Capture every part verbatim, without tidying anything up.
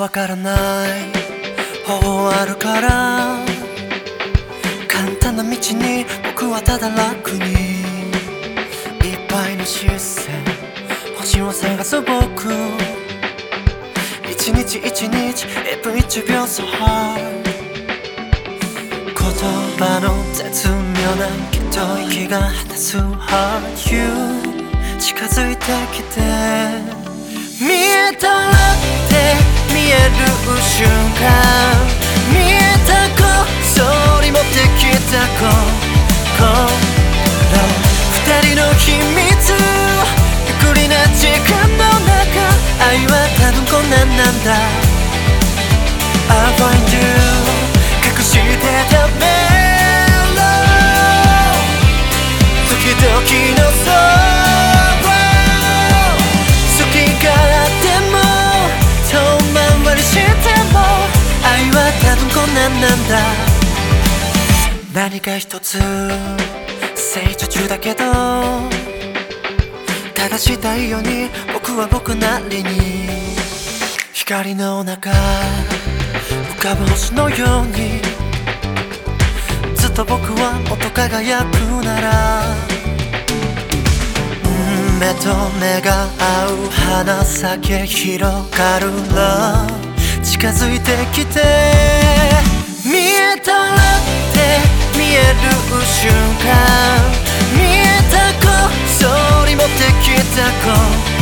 わからない方法あるから、簡単な道に僕はただ楽にいっぱいの視線、星を探す僕、一日一日 every 一秒 so hard、 言葉の絶妙なきっと息が果たす Heart You 近づいてきて、見えたらって見える瞬間、見えたこそに持ってきた心、二人の秘密、ゆっくりな時間の中、愛は多分こんなんなんだ。 I find you 隠してたメロ時々のそう好きがあっても遠回りしても、愛は多分こんなんなんだ。何か一つ成長中だけど、正したいように僕は僕なりに、光の中浮かぶ星のように、ずっと僕はもっと輝くなら、目と目が合う鼻先広がる Love 近づいてきて、見えたらって見える瞬間、見えたこそに持ってきた心、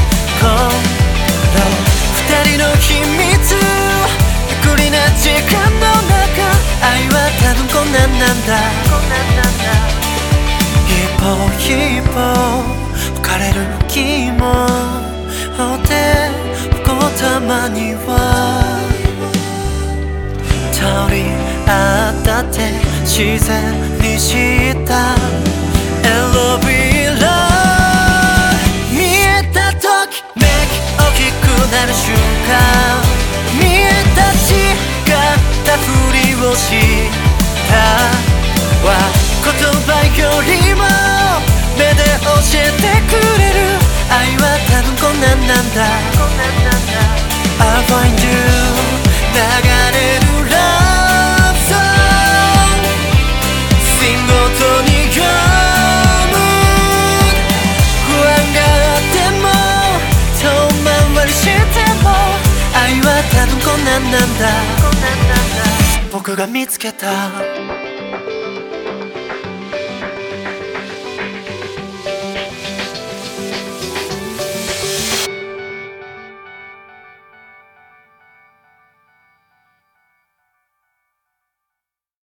二人の秘密、ゆっくりな時間の中、愛は多分こんなんなんだ。一歩一歩浮かれる気もで、僕もたまには通り合ったって自然にした選びら、見えたときめき大きくなる瞬間、見えた違ったふりをしたは言葉よりも目で教えてくれる、愛は多分こんなんなんだ。 I find you 流れる Love song シンごとに読む、不安があっても遠回りしても、愛は多分こんなんなんだ。僕が見つけた